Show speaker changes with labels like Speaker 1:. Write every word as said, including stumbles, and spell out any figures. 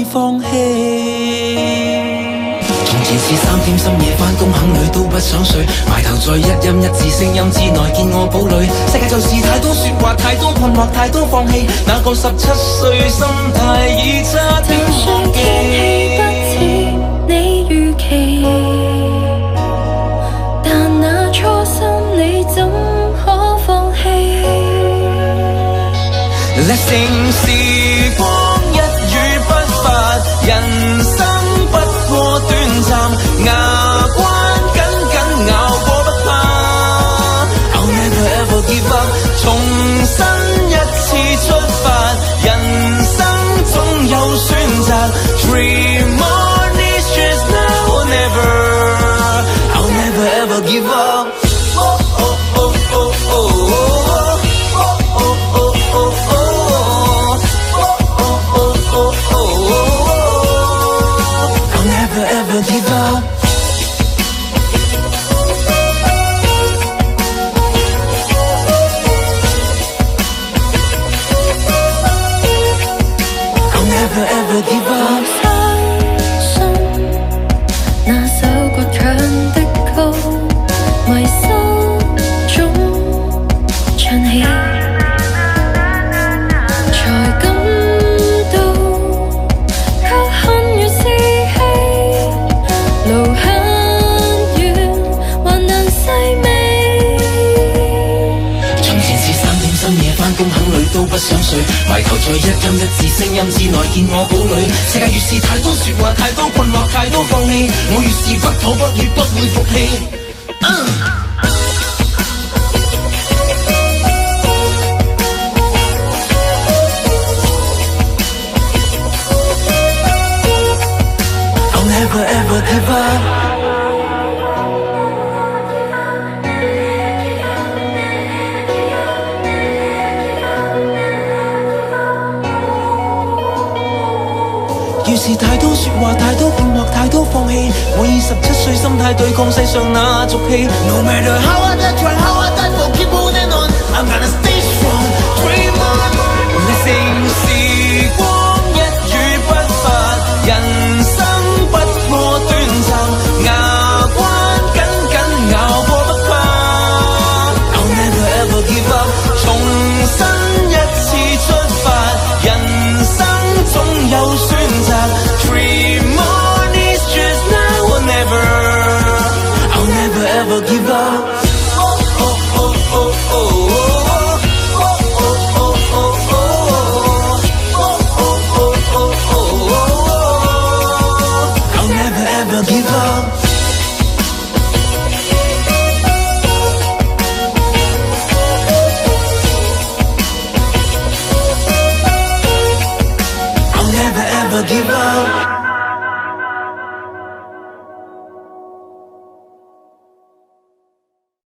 Speaker 1: 放弃。從前是三點深夜返工，肯累都不想睡，埋頭在一音一字聲音之內見我堡壘。世界就是太多說話，太多困惑，太多放棄。那個十七歲心態已差點忘記。
Speaker 2: 就算天氣不似你預期，但那初心你怎可放棄？
Speaker 1: 力勝時光一語不發，人生不過短暫，牙關緊緊咬過不怕。I'll never ever give up， 重新一次出發，人生總有選擇。Dream on is just now or never，I'll never ever give up。Give up. I'll never ever give up.
Speaker 2: 相信那首倔強的歌，迷失中唱起，才感到卻恨越是氣。路很遠，還能細味。
Speaker 1: 從前是三點深夜返工，肯累都不想睡，埋頭在一音一字聲音之內見我堡壘。世界越是太多說話，太多困惑，太多放棄，我越是不妥不越不會服氣。Uh. I'll never ever give up。於是太多說話，太多困惑，太多放棄，我以十七歲心態對抗世上那俗氣。No matter how hard I try, how hard I fall, keep holding on, I'm gonna stay strong, dream on。力勝時光一語不發，人生不過短暫，牙關緊緊咬過不怕。I'll never ever give up， 重新一次出發，人生總有選擇。Dream on is just now or never，I'll never ever give up。I'll never ever give up。